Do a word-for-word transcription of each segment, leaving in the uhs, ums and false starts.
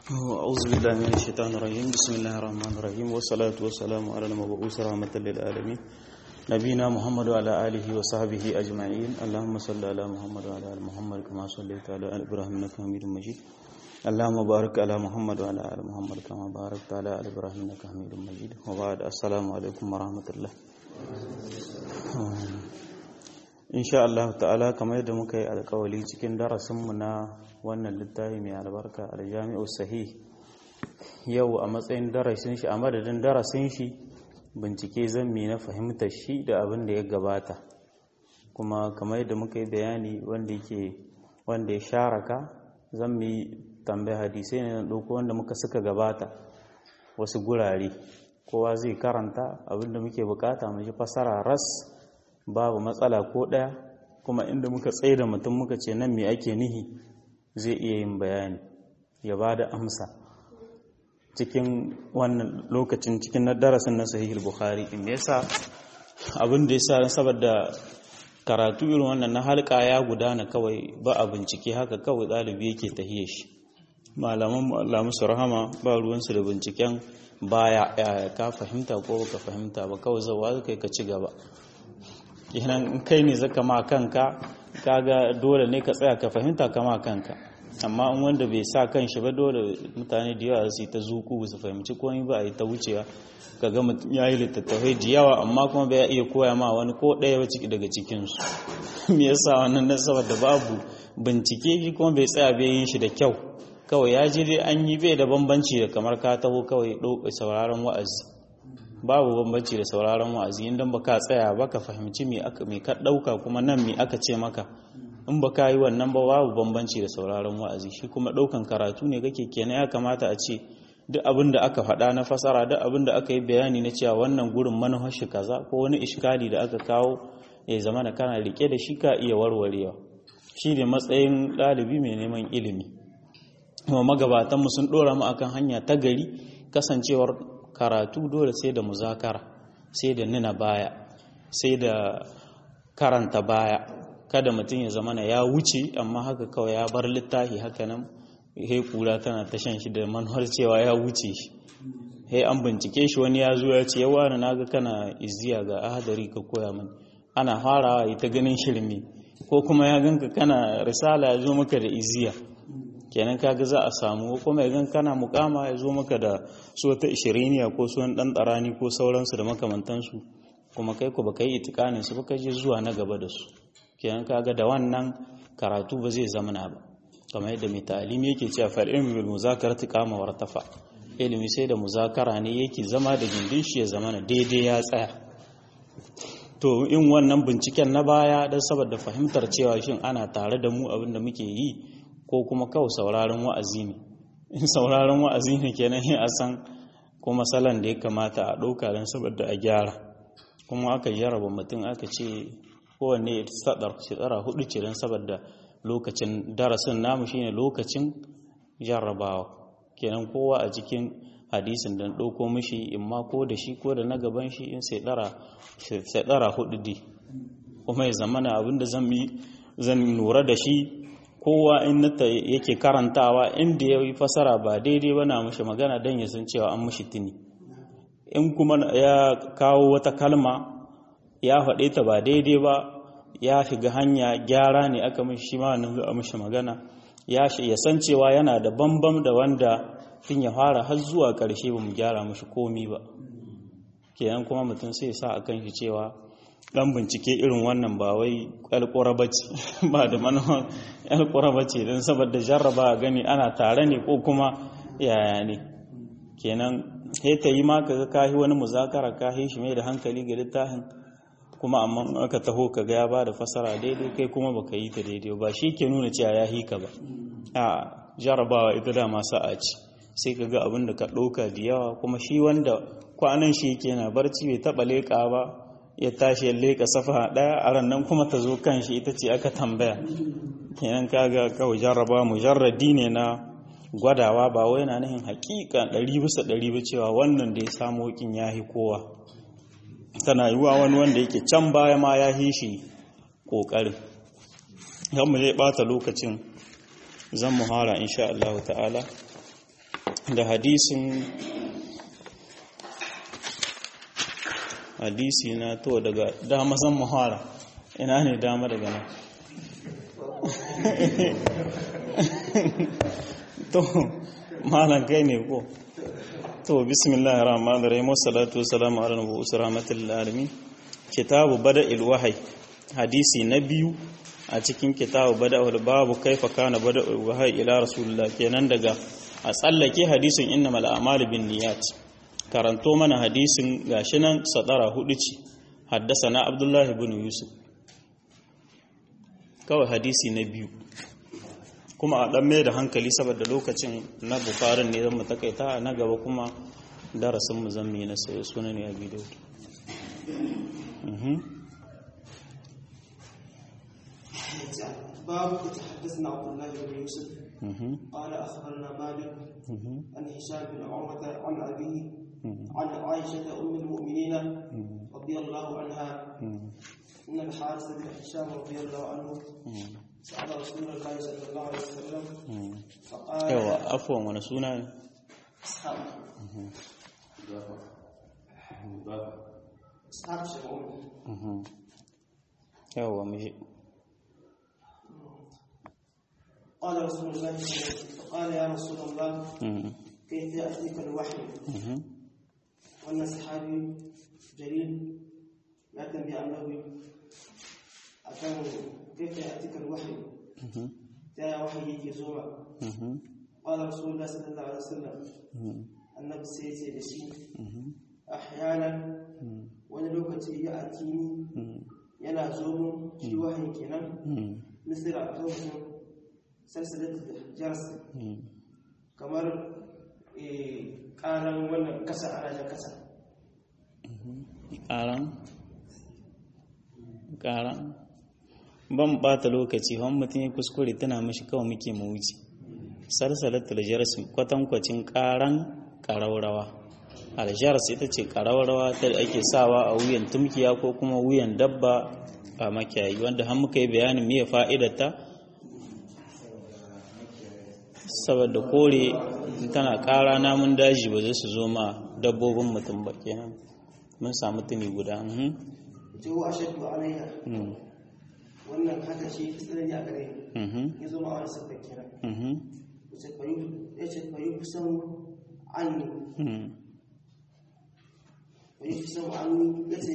أعوذ بالله من الشيطان الرجيم بسم الله الرحمن الرحيم والصلاة والسلام على المبعوث رحمة للعالمين نبينا محمد وعلى آله وصحبه أجمعين اللهم صل على محمد وعلى آل محمد كما صليت على آل إبراهيم إنك حميد مجيد اللهم بارك على محمد وعلى آل محمد كما باركت على آل إبراهيم إنك حميد مجيد وبعد السلام عليكم ورحمة الله insha Allah ta'ala kamar yadda muka yi alƙawari cikin darasinmu na wannan littafi mai albarka al-Jami'u Sahih yau a matsayin darasin shi a madadin darasin shi bincike zan mi na fahimtar shi da abin da ya gabata kuma kamar yadda muka yi bayani wanda yake wanda ya sharaka zan mi tambaya hadisai ne na ɗauko wanda muka suka gabata wasu gurare kowa zai karanta abin da muke bukata mu ji fasara ras babu matsala ko ɗaya kuma inda muka tsaye da mutum muka ce nan me ake nihi zai iya yin bayani ya ba da amsa cikin wannan lokacin cikin na darasin na sahihul bukhari in yasa abin da yasa saboda karatu irin wannan na halka ya gudana kawai ba a bincike haka kawai ɗalibi yake tahiye shi malaman Allah musu rahama ba ruwansu da binciken baya ka fahimta ko baka fahimta ba kawai zawa kai ka ci gaba kenan kai ne zaka ma kanka kaga dole ne ka tsaya ka fahimta kama kanka amma in wanda bai sa kanshi ba dole mutane da yawa su ta zuku su fahimci komai ba a yi ta wucewa kaga mutum ya yi littattafai da yawa amma kuma bai iya koya ma wani ko ɗaya ba ciki daga cikinsu me yasa wannan na saboda babu bincike shi kuma bai tsaya bai yin shi da kyau kawai ya ji dai an yi bai da bambanci da kamar ka taho kawai ɗauka sauraron wa'azi babu bambanci da sauraron wa'azi idan baka tsaya baka fahimci me aka me ka dauka kuma nan me aka ce maka in baka yi wannan ba babu bambanci da sauraron wa'azi shi kuma daukan karatu ne kake kenan ya kamata a ce duk abin da aka faɗa na fasara duk abin da aka yi bayani na cewa wannan gurin manhaj shi kaza ko wani iskali da aka kawo ya zama na kana rike da shi ka iya warwarewa shi ne matsayin ɗalibi mai neman ilimi kuma magabatan mu sun dora mu akan hanya ta gari kasancewar karatu dole sai da muzakara sai da nuna baya sai da karanta baya kada mutum ya zamana ya wuce amma haka kawai ya bar littafi haka nan he kura tana ta shan shi da manhar cewa ya wuce shi he an bincike shi wani ya zo ya ce yawa na naga kana izziya ga ahadari ka koya mani ana farawa ita ganin shirme ko kuma ya ganka kana risala ya zo maka da izziya kenan kaga za a samu kuma idan kana mukama ya zo maka da so ta ishiriniya ko suwan dan tsarani ko sauransu da makamantansu kuma kai ku baka yi itikanin su baka je zuwa na gaba da su kenan kaga da wannan karatu ba zai zama na ba kamar yadda mai ta'alimi yake cewa fal ilmu bil muzakarati qama wartafa ilimi sai da muzakara ne yake zama da gindin shi ya zama na daidai ya tsaya to in wannan binciken na baya dan saboda fahimtar cewa shin ana tare da mu abin da muke yi ko kuma kawai sauraron wa'azi ne in sauraron wa'azi ne kenan yin a san kuma salon da ya kamata a ɗauka don saboda a gyara kuma aka jarraba mutum aka ce kowanne ya tsadar shekara hudu ce don saboda lokacin darasin namu shine lokacin jarrabawa kenan kowa a cikin hadisin don ɗauko mishi in ma ko da shi ko da na gaban shi in sai ɗara hudu di kuma ya zamana abinda zan lura da shi kowa in nata yake karantawa inda ya yi fasara ba daidai ba na mashi magana don ya san cewa an mashi tuni in kuma ya kawo wata kalma ya faɗe ta ba daidai ba ya shiga hanya gyara ne aka mashi shi ma nan a mashi magana ya san cewa yana da bambam da wanda tun ya fara har zuwa ƙarshe ba mu gyara mashi komi ba kenan kuma mutum sai sa a kan shi cewa dan bincike irin wannan ba wai alƙura bace ba da manuwa alƙura bace don saboda jarraba gani ana tare ne ko kuma yaya ne kenan sai ta yi ma kaga kahi wani muzakara kahi shi mai da hankali ga littafin kuma amma aka taho kaga ya ba da fasara daidai kai kuma baka yi ta daidai ba shi ke nuna cewa ya hika ba a jarrabawa ita da masu a ci sai kaga abin da ka ɗauka da yawa kuma shi wanda kwanan shi yake na barci bai taɓa leƙa ba ya tashi ya leka safa daya a rannan kuma ta zo kan shi ita ce aka tambaya kenan kaga kawai jarraba mujarradi ne na gwadawa ba wai na nihin hakika ɗari bisa ɗari ba cewa wannan da ya samu wakin ya hi kowa tana yiwuwa wani wanda yake can baya ma ya hi shi ƙoƙarin yan mu zai ɓata lokacin zan muhara insha Allah ta'ala da hadisin hadisi na to daga dama zan muhara ina ne dama daga nan to malan kai ne ko to bismillahir rahmanir rahim wassalatu wassalamu ala nabiyyi rahmatil alamin kitabu bada'il wahyi hadisi na biyu a cikin kitabu bada'ul babu kaifa kana bada'ul wahyi ila rasulillah kenan daga a tsallake hadisin innamal a'malu binniyat karanto mana hadisin gashi nan sadara hudu ce haddasana abdullahi ibn yusuf kawai hadisi na biyu kuma a dan mai da hankali saboda lokacin na bufarin ne zan mu takaita na gaba kuma darasin mu zan yi na sai sunan ya bidiyo mhm باب تحدثنا عبد الله بن يوسف قال اخبرنا مالك عن هشام بن عروه عن ابيه عن عائشه ام المؤمنين رضي الله عنها ان الحارث بن هشام رضي الله عنه سال رسول الله صلى الله عليه وسلم فقال ايوه عفوا وانا سنه اصحاب اصحاب شمعون ايوه مجي قال رسول الله صلى الله عليه وسلم فقال يا رسول الله كيف يأتيك الوحي وأن صحابي جليل لا تنبي عن نبي أكان كيف يأتيك الوحي جاء وحي يجي زوما قال رسول الله صلى الله عليه وسلم النبي سيتي بشي أحيانا ونلوكتي يأتيني ينا زوم في وحي كنا مثل أتوهم salsalar jarsi kamar karan wannan kasa a ranar kasa karan karan ban bata lokaci hon mutum ya kuskure tana mashi kawai muke mu wuce salsalar jarsi kwatankwacin karan karaurawa aljaras ita ce karaurawa ta da ake sawa a wuyan tumkiya ko kuma wuyan dabba a makiyayi wanda har muka yi bayanin me fa'idarta saboda kore tana kara namun daji ba zai su zo ma dabbobin mutum ba kenan mun samu tuni guda mhm jawo ashaddu alayya wannan haka shi tsanani a gare mhm ya zo ma wani sabon kenan mhm yace fayu yace fayu kusan anni mhm fayu kusan anni yace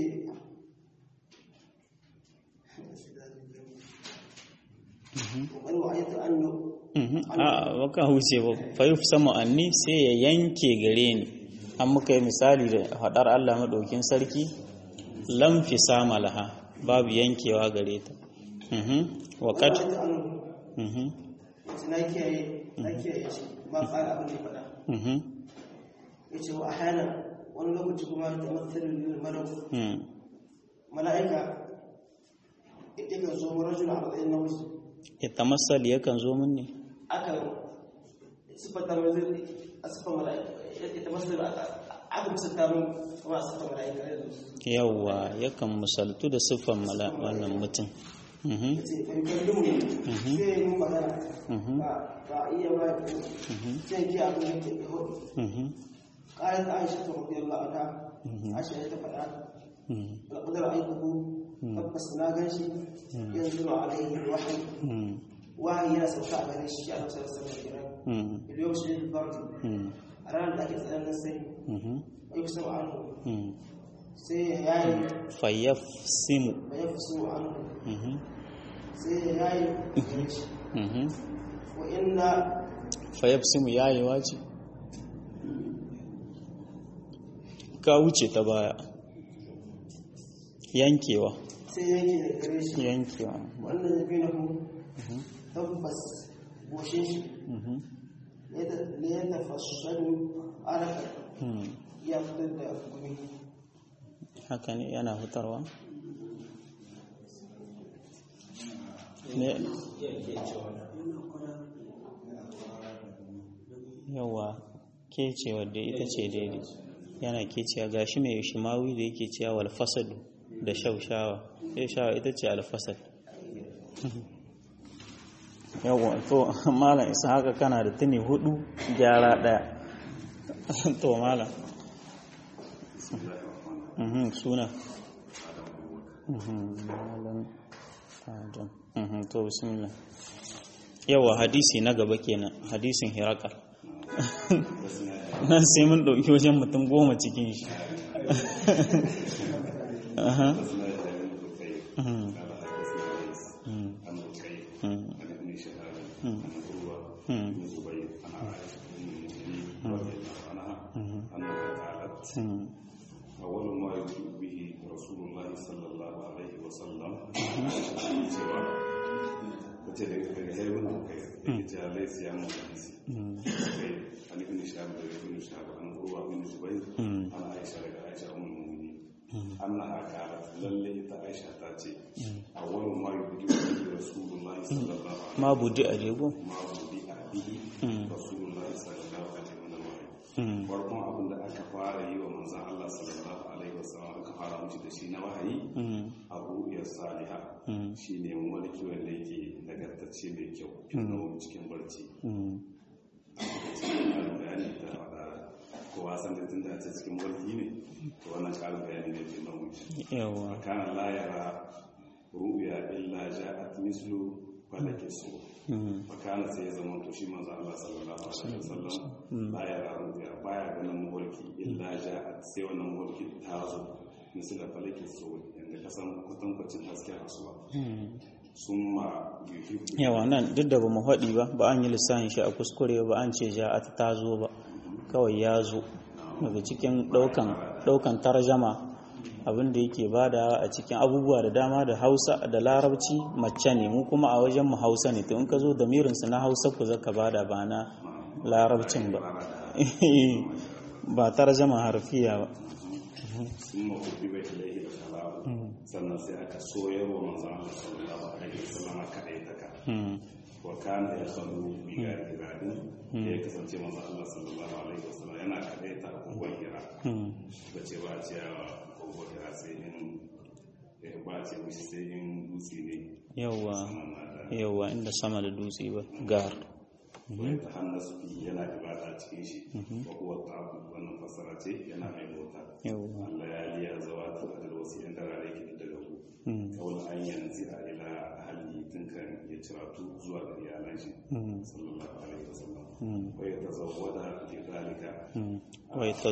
mhm wani wa'ayatu annu a baka huce ba fayu sama anni sai ya yanke gare ni an muka yi misali da hadar Allah madaukin sarki lam fi sama laha babu yankewa gare ta mhm waqat mhm na kiyaye na kiyaye shi ba fara abin da fada mhm yace wa ahana wani lokaci kuma da matsalin malak mhm malaika idan zo rajul arba'in nawji ita masal yakan zo mun ne aka sifata mazir asfa malaika ita masal aka musata mun kuma asfa malaika yawa yakan musaltu da siffan wannan mutum mhm yace farkon dumu sai mun magana ba ba iya ba sai ki abin da ke hudu mhm qalat aisha radhiyallahu anha aisha ta fada laqad ra'aytuhu tabbas na ganshi yanzu alaihi wahyi wahyi ya sauka a gare shi a sallallahu alaihi wasallam idan shi da barki a ranar da ake tsananin sai ai kusa anhu sai yayi fayafsimu fayafsimu anhu mhm sai yayi mhm wa inna fayafsimu yayi wace ka wuce ta baya yankewa sai yanke da gare shi yankewa wannan ya fi na ku tabbas goshin shi ne ya tafashadu araka ya fitar da gumi haka ne yana fitarwa ne yawa kecewa da ita ce daidai yana kecewa gashi mai shimawi da yake cewa wal fasadu da shaushawa sai shawa ita ce alfasad yawa to malam isa haka kana da tuni hudu gyara daya to mala suna to bismillah. Yawa hadisi na gaba kenan, hadisin Hirakal. Na sai mun ɗauki wajen mutum goma cikin shi. أول ما يبدأ به رسول الله صلى الله عليه وسلم kace daga haibun da kai yake ce alai siya mu hadisi kai ali bin shahab da ibn shahab an urwa bin zubayr an aisha daga aisha ummul mu'minin annaha qalat lalle ita aisha ta ce awwalu ma yubidu bi rasulullahi sallallahu alaihi wasallam ma budi a jego ma budi a bihi rasulullahi sallallahu alaihi wasallam farkon abin da aka fara yi wa manzon Allah sallallahu alaihi wasallam aka fara mushi da shi na wahayi a ru'yar saliha shine wani kiwon da yake nagartacce mai kyau na cikin barci bayani da faɗa kowa san da tun da ce cikin barci ne to wannan ƙarin bayani ne ke nan wuce yawa kana la yara ru'ya illa ja'at mislu falaki su fakana sai ya zama to shi manzo Allah sallallahu alaihi wasallam la yara ru'ya baya ganin mawarki illa ja'at sai wannan mawarki ta zo misali falaki su inda kasan kutankwacin hasken asuba summa yuhibbu yawa nan duk da ba mu haɗi ba ba an yi lissafin shi a kuskure ba an ce ja'at ta zo ba kawai ya zo daga cikin ɗaukan tarjama abinda yake bada a cikin abubuwa da dama da hausa da larabci mace ne mu kuma a wajen mu hausa ne to in ka zo da mirinsu na hausa ku zaka bada ba na larabcin ba ba tarjama harfiya ba summa ubbiba ilayhi al-khalaq sannan sai aka soyarwa manzon Allah sallallahu alaihi wasallam ka aitaka wa kana yasallu bi ghaibin ya kasance manzon Allah sallallahu alaihi wasallam yana kadaita kogon hira da cewa cewa kogon hira sai in ya ba ce mishi sai in dutse ne yawa yawa inda sama da dutse ba gar wai ta hannasu yana ibada cikin shi wa kuwa ta'abu wannan fasara ce yana mai mota Allah ya liya zawa ta da wasu yan darare ke daga ku kawai an yanzu a ila ahli tun kan ya ciratu zuwa ga iyalan shi sallallahu alaihi wasallam wa ya tazawwada li dalika wa ya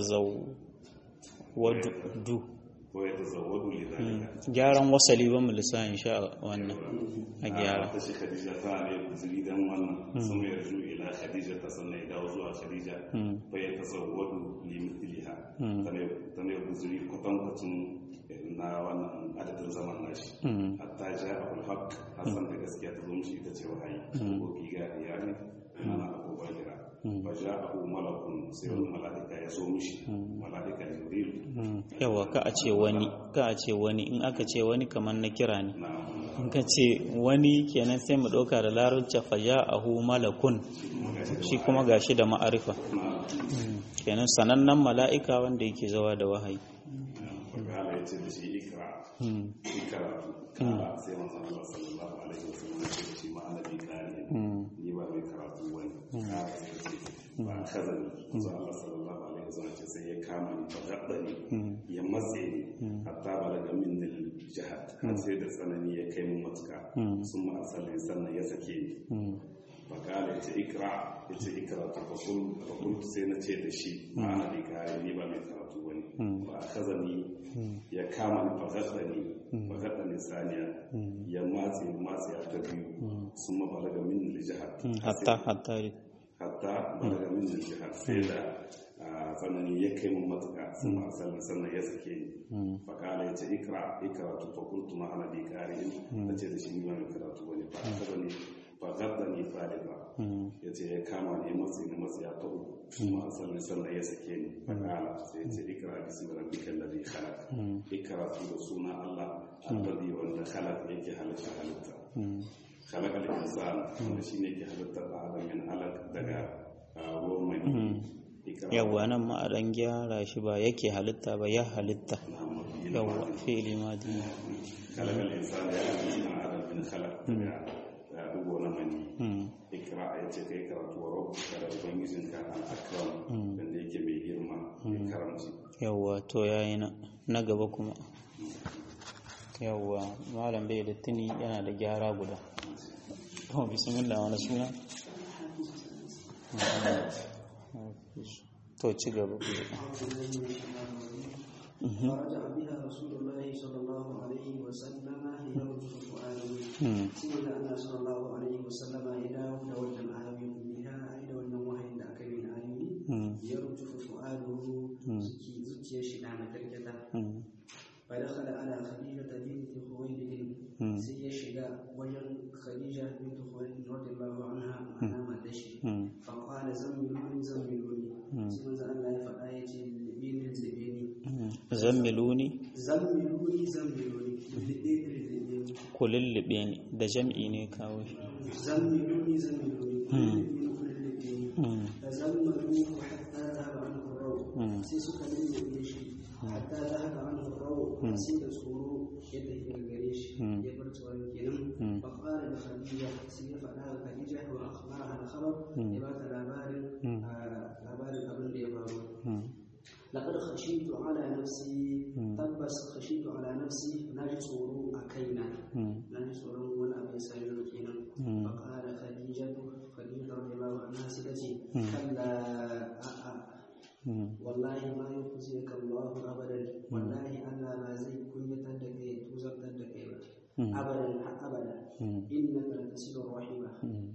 tazawwadu wa ya tazawwadu li dalika gyaran wasali ba mu lissahin sha wannan a gyara ta shi Khadija ta ne guzuri dan wannan sun ya rju ila Khadija ta sannan ya dawo zuwa Khadija fa ya tazawwadu li mithliha ta ne guzuri kwatankwacin na wannan adadin zaman nashi hatta ja abul haq hasan da gaskiya ta zo mishi ita ce wahayi ko giga iyali ana abubuwa gira fa ja abu malakun sai wani mala'ika ya zo mishi mala'ika jibril yawa ka a ce wani ka a ce wani in aka ce wani kamar na kira ne in ka ce wani kenan sai mu ɗauka da larabci fa ja ahu malakun shi kuma gashi da ma'arifa kenan sanannen mala'ika wanda yake zawa da wahayi fakala ya ce da shi ikra ikra kala sai manzon Allah sallallahu alaihi wasallam ya ce da shi ma'ana bi kani ni ba mai karatu wani kala sai ce ba kazan manzon Allah sallallahu alaihi wasallam ce sai ya kama ni fa gaddani ya matse ni hatta balaga min al jihad har sai da tsanani ya kai mun matuka sun ma asalin sannan ya sake ni fakala ya ce ikra ya ce ikra ta fakul sai na ce da shi ma'ana bi kani ni ba mai karatu wani ba kazani ya kama ni fagadani fagadani saniya ya matse matse ta biyu sun ma balaga min jihad hatta hatta hatta balaga min jihad sai da sanani ya kai mun matuka sun ma asalin sannan ya sake ni fakala ya ce ikra ikra to fakultu ma ana bi kari na ce da shi ni ba mai karatu wani ba kazani fagadani falifa ya ce ya kama ni matse ni matse ya ta uku kuma asalin sannan ya sake ni fakala sai ce ikra bismi rabbikal ladhi khalaq ikra da suna Allah alladhi wanda khalaq yake halitta halitta khalaq al-insan wanda shine yake halitta da adam min alaq daga ruwan mai yawa nan ma a dan gyara shi ba yake halitta ba ya halitta yawa fi'li madi khalaq al-insan ya halitta adam min khalaq ya dubo na mani ikra ya ce kai karatu wa rabbuka da ubangijinka al-akram wanda yake yawwa to yayi na na gaba kuma yawwa malam bai da tuni yana da gyara guda to bismillah wani suna to ci gaba ku فرجع بها رسول الله صلى الله عليه وسلم يرجف فؤاده سئل أن صلى الله عليه وسلم إلى ودوجا آمين بها إلى والنواه عند أكل آمين يرجف فؤاده سكي زكي شنعنا تركتا فدخل على خديجة بنت خويلد سي شدا وجن خديجة بنت خويلد رضي الله عنها معنا ما تشي فقال زملوني زملوني سيما الله فآية بين الزبيني zammiluni zammiluni zammiluni ku lullube ni da jam'i ne kawo shi zammiluni zammiluni da zammalu hatta zahaba anhu rawu sai suka lullube shi hatta zahaba anhu rawu sai da tsoro ya tafi daga gare shi ya bar tsoron kenan fa qala da khadija sai ya faɗa ga khadija wa akhbara al khabar ya ba ta labarin labarin abin da ya faru لقد خشيت على نفسي تبس خشيت على نفسي ناجي صورو أكينا ناجي صورو ولا أبي سايلو كينا فقال خديجة خديجة رضي الله عنها سيدتي كلا والله ما يخزيك الله أبدا والله أنا ما زي كنية تدكي توزر تدكي أبدا أبدا إنك لتسير الرحمة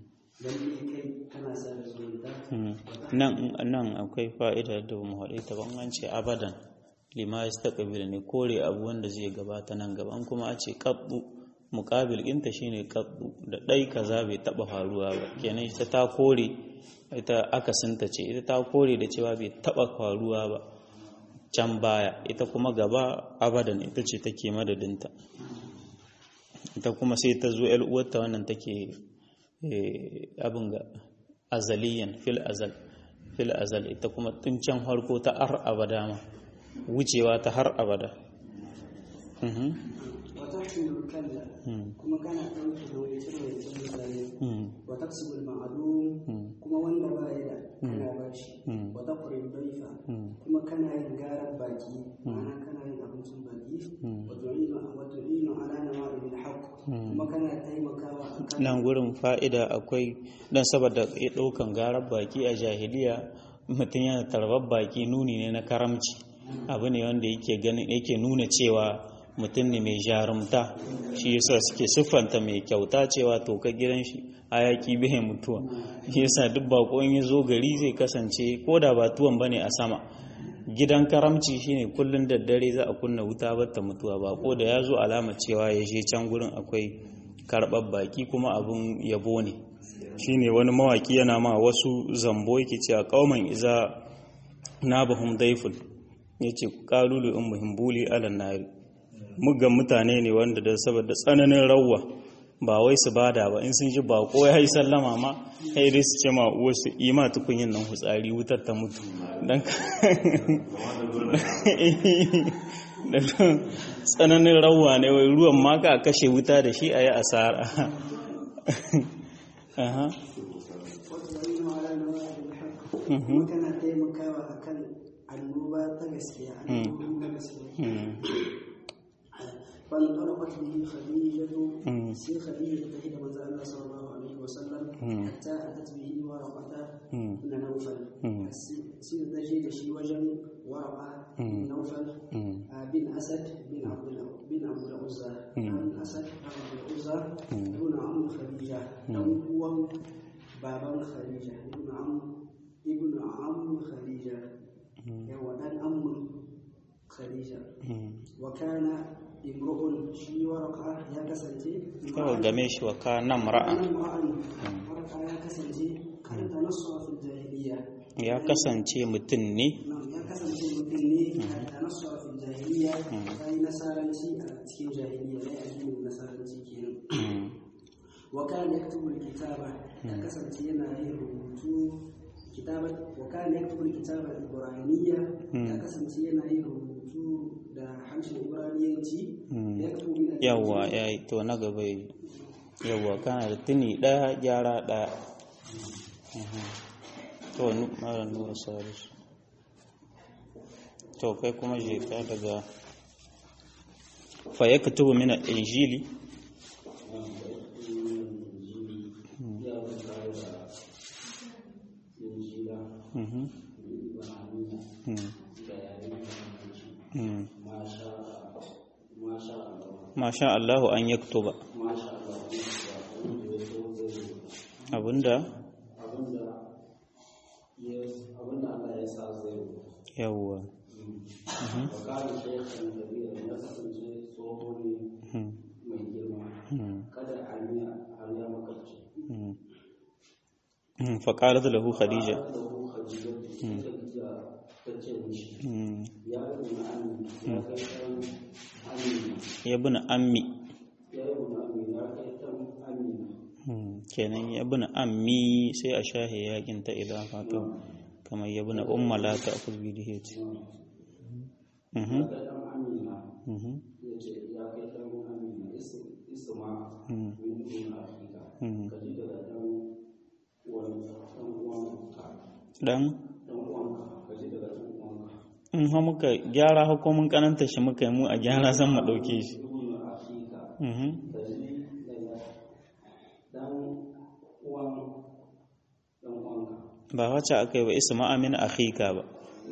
nan akwai fa'ida da mu haɗe ta ban ce abadan lima yastaqbil ne kore abu wanda zai gabata nan gaban kuma a ce qaddu muqabil ɗinta shine qaddu da dai kaza bai taba faruwa ba kenan ita ta kore ita akasinta ce ita ta kore da cewa bai taba faruwa ba can baya ita kuma gaba abadan ita ce take madadinta ita kuma sai ta zo ƴar uwarta wannan take abin ga azaliyan fil azal fil azal ita kuma tun can harko ta har abada ma wucewa ta har abada wata kalla kuma kana ɗauki da wani tsirrai tsirrai wata kusur ma'adu kuma wanda ba ya da kana ba shi wata kurin baifa kuma kana yin garar baki ma'ana kana yin abincin baki wato ino ala na ma'adin haƙ kuma kana taimakawa a nan gurin fa'ida akwai don saboda ya ɗaukan garar baki a jahiliya mutum yana tarbar baki nuni ne na karamci abu ne wanda yake ganin yake nuna cewa mutum ne mai jarumta shi yasa suke siffanta mai kyauta cewa to ka gidan shi hayaki bai mutuwa shi yasa duk bako in ya zo gari zai kasance ko da ba tuwon bane a sama gidan karamci shine kullun da dare za a kunna wuta batta mutuwa bako da ya zo alama cewa ya je can gurin akwai karɓar baki kuma abun yabo ne shine wani mawaki yana ma wasu zambo yake cewa qauman iza nabahum daifun yace qalulu ummuhum buli alan nari muggan mutane ne wanda da saboda tsananin rawwa ba wai su bada ba in sun ji bako ya yi sallama ma sai dai su ce ma wasu ima tukunyin nan hutsari wutar ta mutu dan tsananin rawwa ne wai ruwan ma ka kashe wuta da shi a yi asara aha kuma kana taimakawa akan annoba ta gaskiya annoba ta gaskiya فانطلقت به خديجة سي خديجة تهيد من الله صلى الله عليه وسلم حتى أتت به ورقة بن نوفل سي تجد شي وجن ورقة بن نوفل بن أسد بن عبد بن عبد العزى بن أسد بن عبد العزى ابن عم خديجة هو بابا خديجة ابن عم ابن عم خديجة هو دان أم خديجة وكان imru'un shi waraka ya kasance kawai game shi wa ka nan ra'a waraka ya kasance karanta nasu a jahiliya ya kasance mutum ne ya kasance mutum ne karanta nasu a jahiliya ya yi nasaranci a cikin jahiliya ya yi addinin nasaranci kenan wa kana yaktubu alkitaba ya kasance yana yin rubutu kitaba wa kana yaktubu alkitaba al-ibrahimiyya ya kasance yana yin rubutu da harshen ibraniyanci yawwa ya yi to na gaba yawwa kana da tuni ɗaya gyara ɗaya to mara nura sarisu to kai kuma je ka daga fa yaktubu min al-injili mhm mhm masha Allah an yaktuba abinda abinda Allah ya sa zai yawwa wakali shekhan kabira ya kasance tsoho ne mai girma kada aniya har ya makarci faƙarar lahu khadija ya bi na ammi kenan ya bi na ammi sai a shahe yakin ta idan fata kamar ya bi na ummala ta a kulbi da ya ce dan in ha muka gyara hukumin kananta shi muka yi mu a gyara zan mu ɗauke shi ba wacce aka yi ba isma amin akhika ba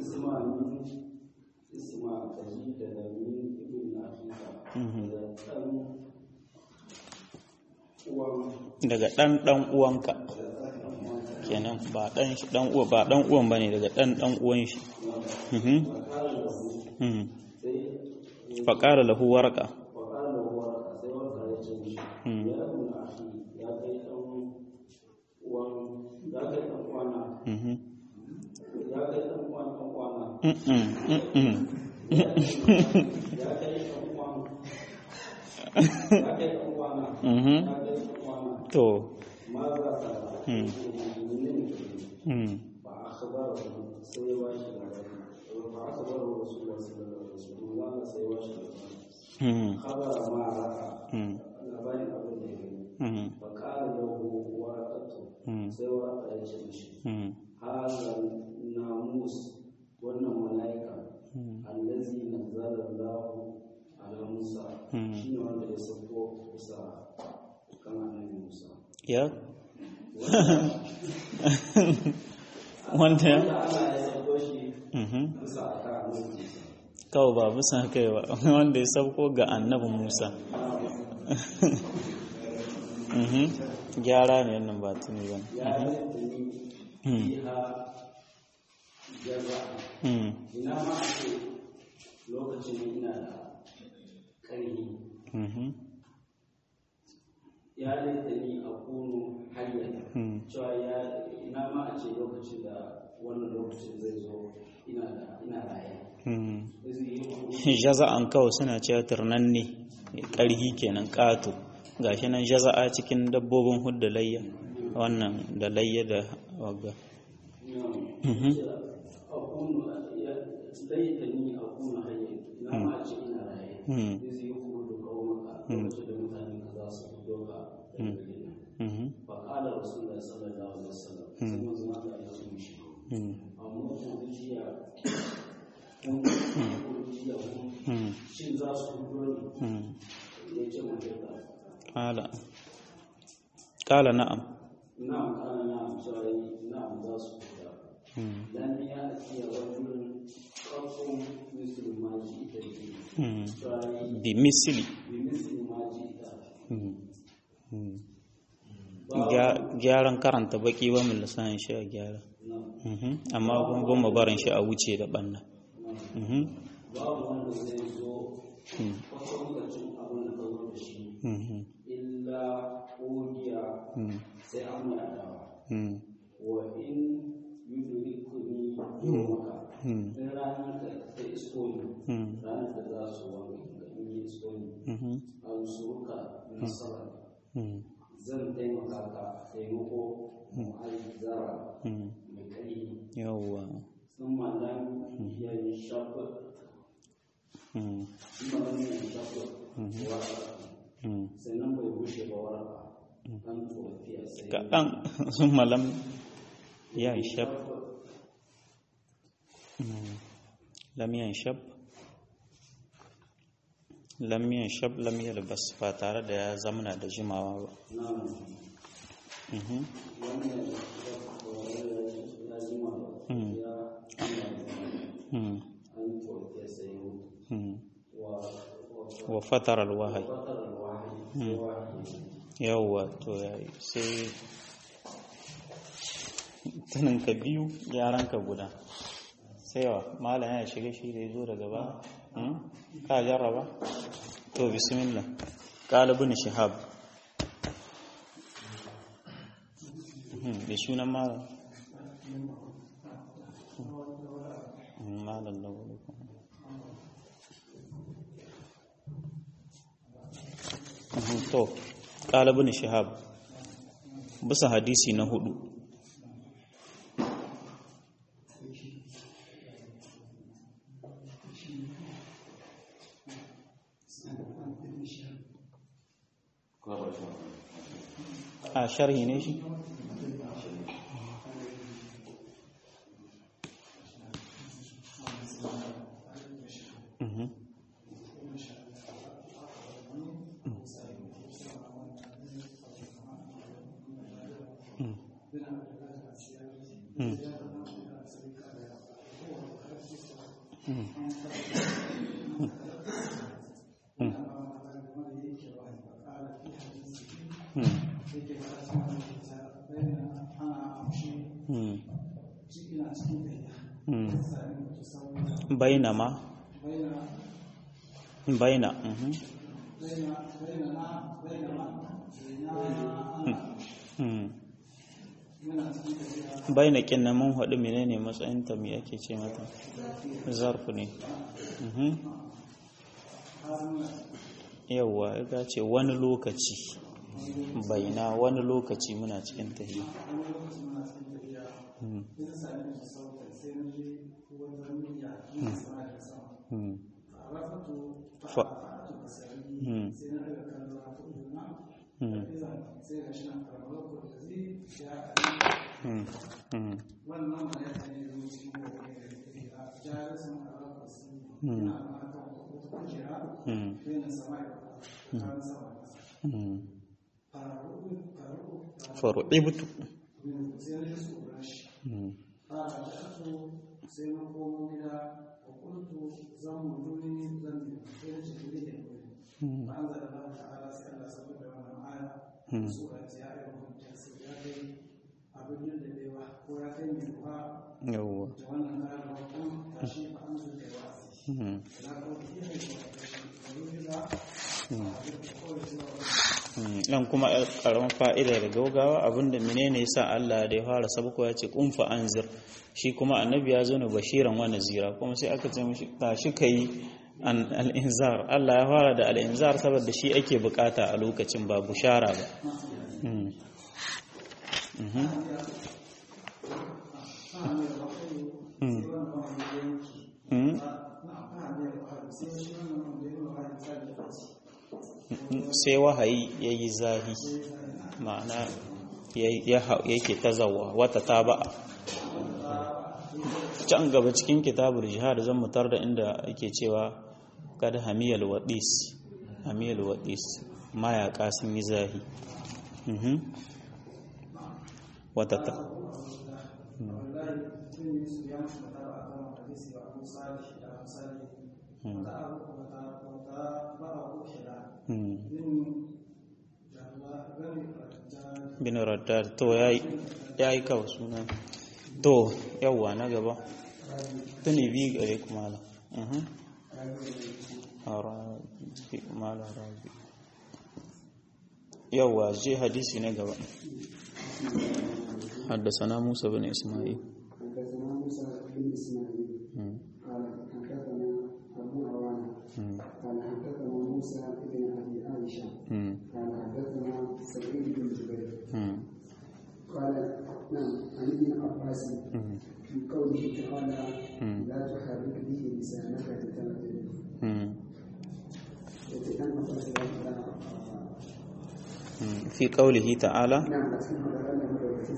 daga ɗan ɗan uwanka kenan ba ɗan shi ɗan uwa ba ɗan uwan bane daga ɗan ɗan uwan shi mhm mhm fa qala lahu warqa mhm mhm to wannan mala'ika allazi nazzala Allahu ala Musa shine wanda ya sako Musa kan annabi Musa ya wanda ya sako shi Musa kan annabi Musa kawai ba bisa kai ba wanda ya sako ga annabi Musa mhm gyara ne wannan ba tuni ba mhm ina ma ake lokacin ina da ƙarfi ya laita ni a kunu hanyar cewa ya ina ma a ce lokacin da wannan lokacin zai zo ina raye jaza'an kawai suna cewa turnan ne ƙarhi kenan ƙato gashi nan jaza'a cikin dabbobin hudda layya wannan da layya da wagga laita ni a kunu hanyar ina ma a ce ina raye zai yi kuru da kawo maka lokacin da mutane ka za su doka daga gina faƙala rasulullah sallallahu alaihi wasallam sai manzo Allah ya so shi amma ko jiya kun jiya shin za su hudo ne ya ce mu da qala qala na'am na'am qala na'am sai na'am za su hudo dan ya ce wannan kafin musulmaji da bi misli bi musulmaji gyaran karanta baki ba mu lissanin shi a gyara amma ban mu barin shi a wuce da banna babu wanda zai zo wasu lokacin abin da zo da shi illa kodiya sai an mai adawa wa in yudrikuni yawmaka in ranar da ta isko ni ranar da za su wani da in yi isko ni an suruka nasara zan taimaka ka taimako mu'azzara mai ƙarfi yawwa sun malam ya yi shafa sun malam ya yi shafa waraka sannan bai bushe ba waraka ɗan tsofiya sai kaɗan sun malam ya yi shafa lam yanshab lam yanshab lam yalbas ba tare da ya zamana da jimawa ba. Mhm. wa fatar alwahai yawwa to yayi sai tuninka biyu yaranka guda sai wa malam ya shiga shi da ya zo daga ba ka jarraba to bismillah qala ibn shihab da sunan malam malam lawal to qala ibn shihab bisa hadisi na hudu a sharhi ne shi bainama baina mhm baina kin nan mun hadu menene matsayin ta me yake ce mata zarfu ne mhm yawa ya ce wani lokaci baina wani lokaci muna cikin tahiyya faru'ibtu sai na komo gida wa kuntu zan mutuni zan sai na ciki ne ba an zada Allah ta'ala sai Allah saboda wannan aya sura ta ya yi hukunta sai ya kai abin da bai wa ko ya kai mai ba yawa da wannan aya ba kun tashi ba an zuwa wa na ko ki ne dan kuma karamin fa'ida da gaugawa abinda menene yasa Allah da ya fara sabko ya ce kun fa anzir shi kuma annabi ya zo ne bashiran wa nazira kuma sai aka ce mishi tashi kai an al-inzar Allah ya fara da al-inzar saboda shi ake bukata a lokacin ba bushara ba sai wahayi ya yi zahi ma'ana yake tazawa wata taba'a can gaba cikin kitabul jihad zan mutar da inda ake cewa kada hamiyal wadis hamiyal wadis mayaka sun yi zahi wata ta bin raddad to yayi yayi kawo suna to yawa na gaba tuni bi gare kuma la mhm arabi mala arabi yawa ji hadisi na gaba حدثنا موسى بن إسماعيل حدثنا موسى بن إسماعيل قال حدثنا أبو عوانة قال حدثنا موسى بن أبي عائشة قال حدثنا سعيد بن جبير قال نعم عن ابن عباس في قوله تعالى لا تحرك به لسانك لتعجل في قوله تعالى نعم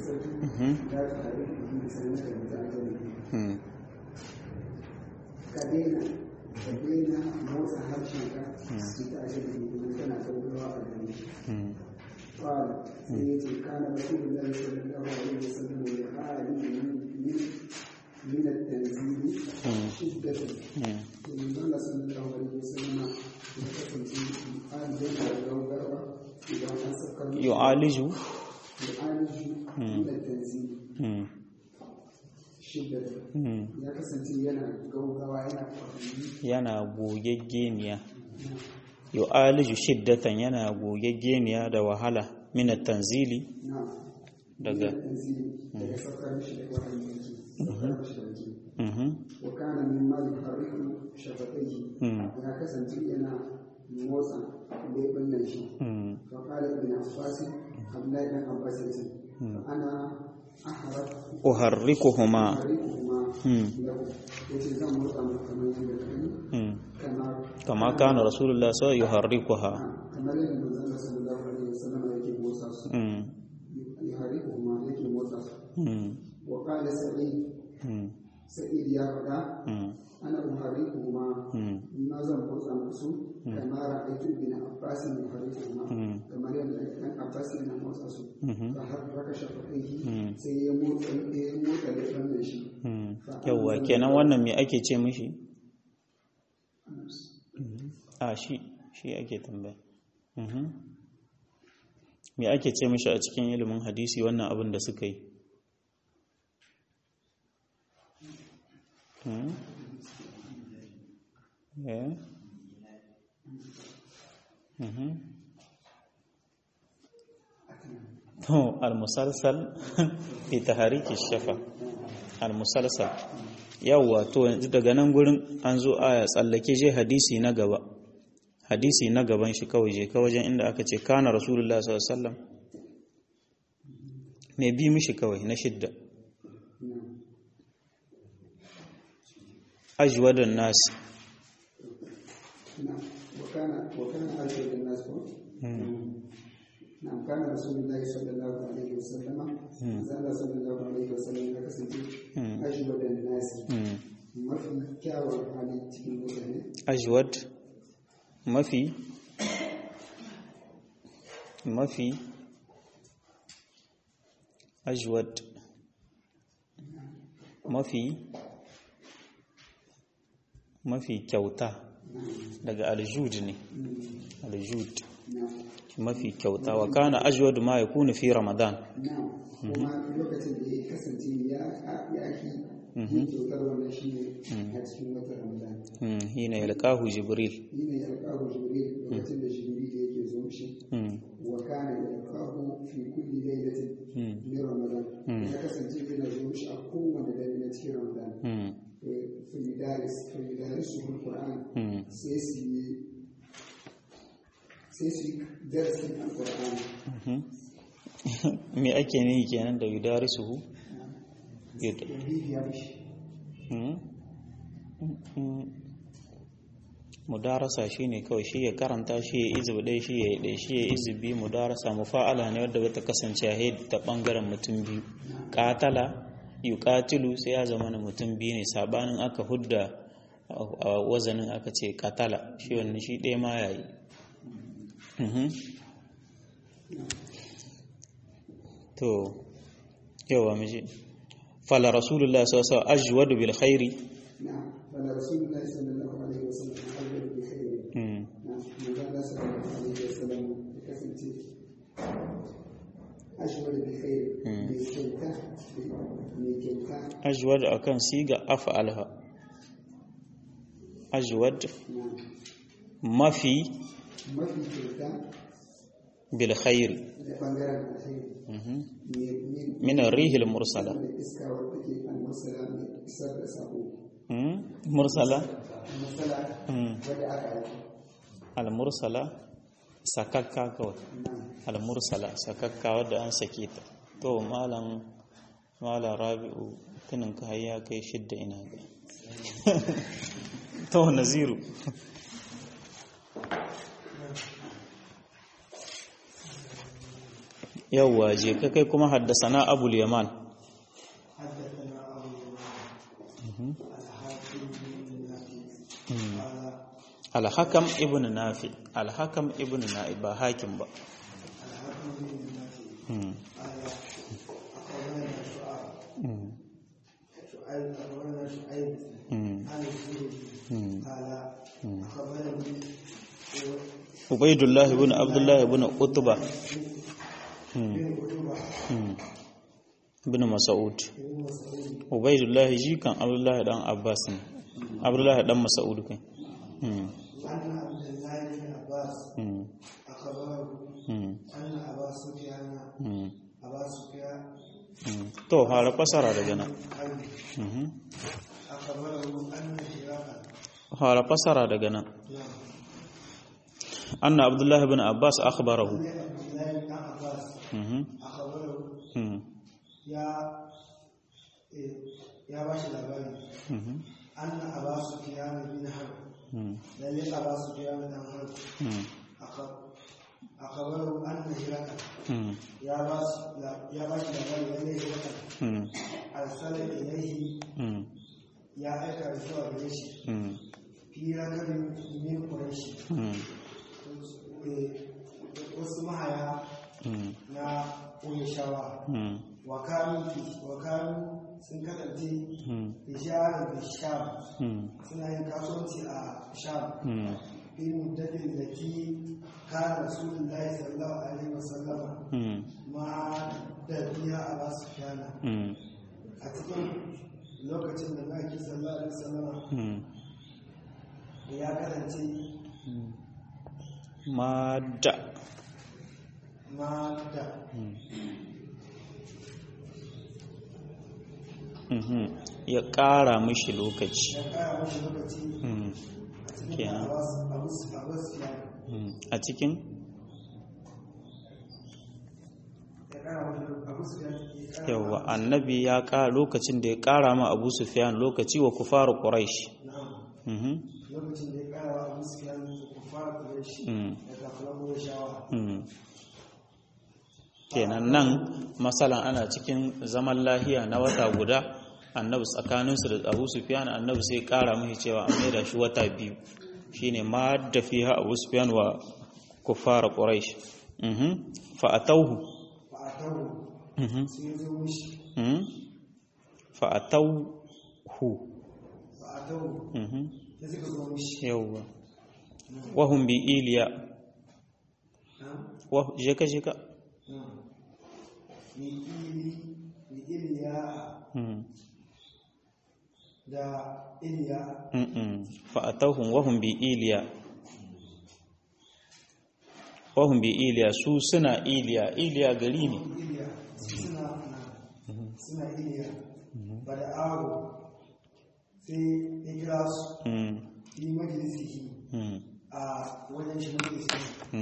لا تحرك به لسانك لتعجل daina ka daina motsa harshen ka su ta ashe da kuma kana gaugawa a gare shi قال سيدي كان رسول الله صلى الله عليه وسلم يعاني من من التنزيل شدة ومن الله صلى الله عليه وسلم يعالج يعالج من التنزيل شدة ya kasance yana gaugawa yana yana gogeggeniya yu'aliju shiddatan yana gogeggeniya da wahala min at-tanzili daga daga sakar shi da wahayi mhm wa kana mimma yuharriku shafatayhi ya kasance yana motsa leɓen nan shi fa qala ibn abbas abdullahi ibn abbas yace ana ahrab uharrikuhuma yace zan motsa kamar yadda kake kama kana rasulullah sallallahu yuharrikuha kamar yadda manzon sallallahu alaihi wasallam yake motsa su yuharrikuhuma yake motsa su wa qala sa'id sa'id ya faɗa ana uharrikuhuma ma zan motsa musu kamar ra'aytu ibn abbas yuharrikuhuma kamar yadda ibn abbas yana motsa su fa har raka shafatai sai ya motsa ya motsa da wannan shi yawa kenan wannan me ake ce mishi a shi shi ake tambaya me ake ce mishi a cikin ilimin hadisi wannan abin da suka yi al-musalsal fi tahariki shafa al-musalsal yawwa to yanzu daga nan gurin an zo aya tsallake je hadisi na gaba hadisi na gaban shi kawai je ka wajen inda aka ce kana rasulullah sallallahu alaihi wasallam me bi mishi kawai na shidda ajwadan nas وكان وكان أجود الناس نعم كان رسول الله صلى الله عليه وسلم زال صلى الله عليه وسلم كسنت أجود الناس ما في كاور على تكلمه أجود ما في ما في أجود ما في ما في kyauta daga aljud ne aljud mafi kyauta wa kana ajwadu ma yakunu fi ramadan kuma lokacin da ya kasance ya yaki yin kyautar wannan shine a cikin watan ramadan hina yalqahu jibril hina yalqahu jibril lokacin da jibril yake zo mishi wa kana yalqahu fi kulli laylatin min ramadan ya kasance yana zo mishi a kowane dare na cikin ramadan فيدارس فيدارسه القرآن سيسي سيسي درس القرآن me ake ne kenan da yudarisuhu mudarasa shine kawai shi ya karanta shi ya izubi ɗaya shi ya ɗaya shi ya izubi mudarasa mufa'ala ne wadda bata kasance a ta ɓangaren mutum biyu ƙatala yuqatilu sai ya zama na mutum biyu ne sabanin aka hudda a wazanin aka ce katala shi wannan shi ɗaya ma yayi to yawa miji fala rasulullah sallallahu alaihi wasallam ajwadu bil khairi na'am fala rasulullah sallallahu alaihi wasallam ajwadu bil khairi na'am manzo sallallahu alaihi wasallam kasance ajwadu bil khairi bi kyauta ajwad akan siga af'alha ajwad mafi mafi kyauta bil khair da bangaren alkhairi min ar-rih al-mursala iska wadda ke al-mursala mai isar da sabo mursala mursala wadda aka aiki al-mursala sakakka kawai al-mursala sakakka wadda an sake ta to malam malam rabi'u tunin ka har ya kai shidda ina ga to naziru yawwa je ka kai kuma haddasana abul yaman حدثنا أبو اليمان al-hakam ibn nafi al-hakam ibn nafi ba hakim ba Ubaidullah ibn Abdullah ibn Utba ibn Mas'ud Ubaidullah jikan Abdullah dan Abbas ne Abdullah dan Mas'ud kai to hala fasara daga nan hala fasara daga nan أن عبد الله بن عباس أخبره يا يا باشا الأباني أن أبا سفيان بن حرب لن أبا سفيان بن حرب أخبره أن هرقل يا باش يا باشا الأباني لن هرقل أرسل إليه يا أيها رسول قريش في ركب من قريش wasu mahaya na ƙunishawa wakanu sun kasance isharar da sham suna yin kasuwanci a sham fi muddatin da ki kara rasulullahi sallallahu alaihi wasallama ma da biya a basu kyana a cikin lokacin da maki sallallahu alaihi wasallama ya kasance Mada Mada ya ƙara mishi lokaci ya ƙara mishi lokaci kenan a cikin yawa annabi ya ƙara lokacin da ya ƙara ma Abu Sufyan lokaci wa kufaru Quraish lokacin da ya ƙara wa Abu Sufyan kenan nan masalan ana cikin zaman lahiya na wata guda annabi tsakaninsu da Abu Sufyan annabi sai kara mai cewa an maida shi wata biyu shine ma da fiha Abu Sufyan wa kuffar Quraysh mhm fa atawhu fa atawhu mhm sai zo mishi mhm fa atawhu fa atawhu mhm sai suka zo mishi yawa wahum bi iliya wa je ka je ka bi ili bi iliya da iliya mm fa atawhum wahum bi iliya wahum bi iliya su suna iliya iliya gari ne iliya suna suna iliya ba da aro sai ya kira su yi majalisi a wajen shi majalisi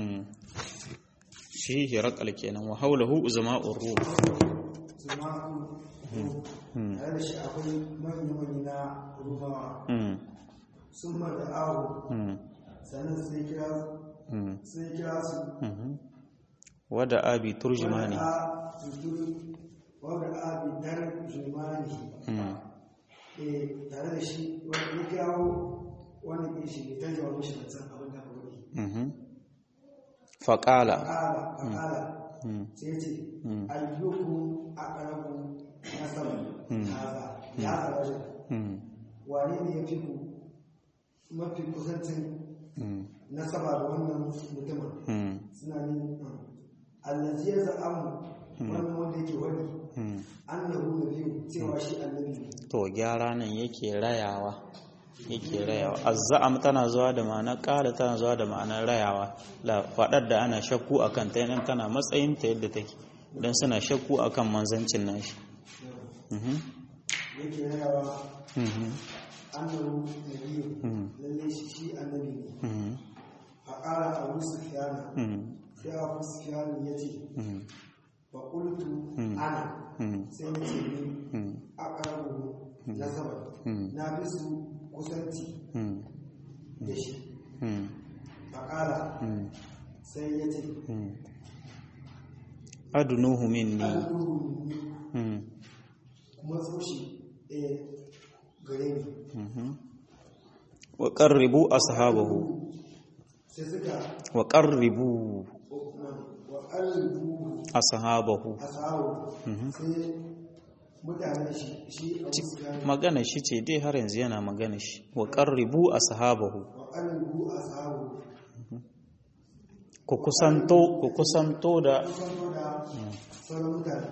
shi hirakal kenan wa haulahu uzama'ur ruh zama'u tare da shi akwai manya-manya na rumawa sun ma da aro sannan sai kira sai kira su wada abi turjumani wada abi turjumani tare da shi wani ya kirawo wani ke shi ya tarjama mashi da can abin da ka wani faƙala faƙala faƙala sai ce ayyuku a ƙarabu na sama haza ya haza wane ne ya fi ku mafi kusancin nasaba da wannan mutumin suna ne allazi ya za'amu wannan wanda yake wani annahu nabiyyu cewa shi annabi to gyara nan yake rayawa yake rayawa azza'am tana zuwa da ma'anar ƙara tana zuwa da ma'anar rayawa la faɗar da ana shakku akan ta yanan tana matsayin ta yadda take dan suna shakku akan manzancin nashi mhm yake rayawa annahu nabiyyu lalle shi shi annabi ne a ƙara Abu Sufyan sai Abu Sufyan ya ce wa qultu ana sai ya ce ni aqrabu nasaba na bi su kusanci da shi faƙala sai ya ce adunuhu minni kuma so shi gare ni wa qarribu ashabahu sai suka wa qarribu wa qarribu ashabahu ashabu sai mutanen shi shi Abu Sufyan magana shi ce dai har yanzu yana magana shi wa qarribu ashabahu wa qarribu ashabu ku kusanto ku kusanto da kusanto da sauran mutane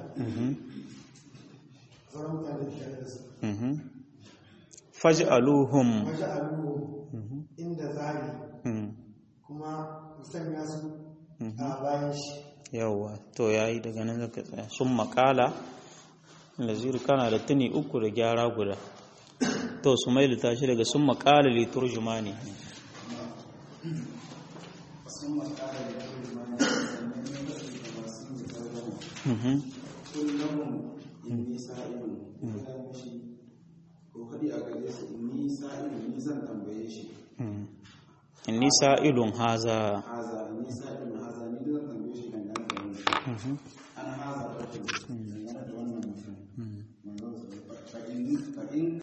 sauran mutane da su faj'aluhum waja'aluhu inda zari kuma sanya su a bayan shi yawa to yayi daga nan zaka tsaya sun makala lazir kana da tuni uku da gyara guda to su mai tashi daga sun makala li turjumani sun makala da turjumani mhm kullum inni sa'ilun ina mishi ko hadi a gare su inni sa'ilun ni zan tambaye shi inni sa'ilun haza haza inni sa'ilun haza ni zan tambaye shi kan dan mhm an haza da wannan mutum manzon sa fa in fa in